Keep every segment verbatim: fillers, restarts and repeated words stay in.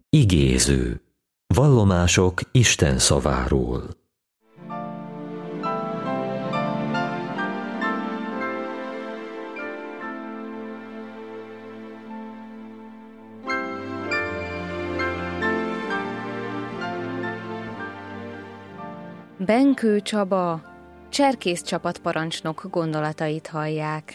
Igéző. Vallomások Isten szaváról. Benkő Csaba, cserkész csapatparancsnok gondolatait hallják.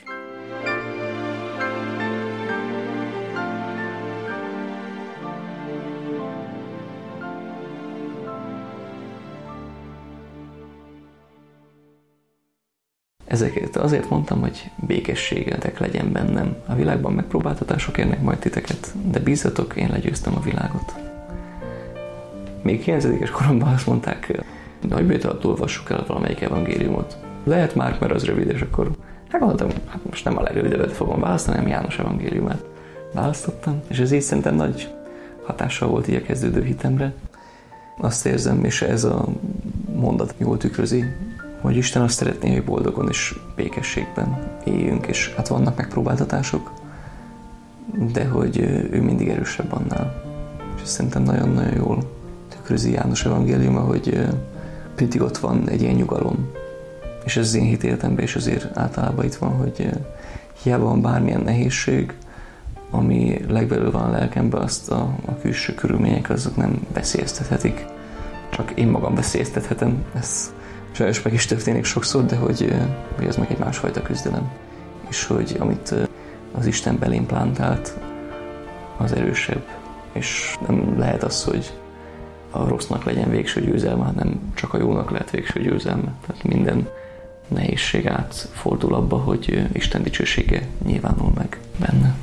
Ezeket azért mondtam, hogy békességetek legyen bennem. A világban megpróbáltatások érnek majd titeket, de bízzatok, én legyőztem a világot. Még kilencedikes koromban azt mondták, nagybételt olvassuk el valamelyik evangéliumot. Lehet már, mert az rövid, és akkor hát gondoltam, hát most nem a legrövidebbet fogom választani, hanem János evangéliumát választottam, és ez így szerintem nagy hatással volt így a kezdődő hitemre. Azt érzem, és ez a mondat jól tükrözi, hogy Isten azt szeretné, hogy boldogon és békességben éljünk, és hát vannak megpróbáltatások, de hogy ő mindig erősebb annál. És szerintem nagyon-nagyon jól tükrözi János evangéliuma, hogy mindig ott van egy ilyen nyugalom. És ez az én hitéletemben is azért általában itt van, hogy hiába van bármilyen nehézség, ami legbelül van a lelkemben, azt a, a külső körülmények azok nem veszélyeztethetik. Csak én magam veszélyeztethetem. Ez sajnos meg is történik sokszor, de hogy, hogy ez meg egy másfajta küzdelem. És hogy amit az Isten belém plántált, az erősebb. És nem lehet az, hogy a rossznak legyen végső győzelme, hanem csak a jónak lehet végső győzelme. Tehát minden nehézség átfordul abba, hogy Isten dicsősége nyilvánul meg benne.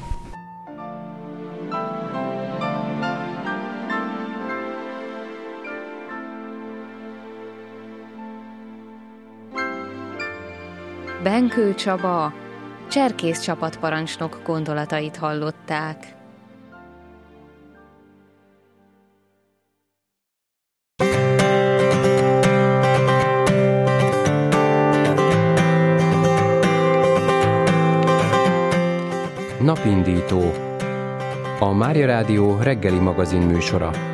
Benkő Csaba, cserkész csapatparancsnok gondolatait hallották. Napindító. A Mária Rádió reggeli magazin műsora.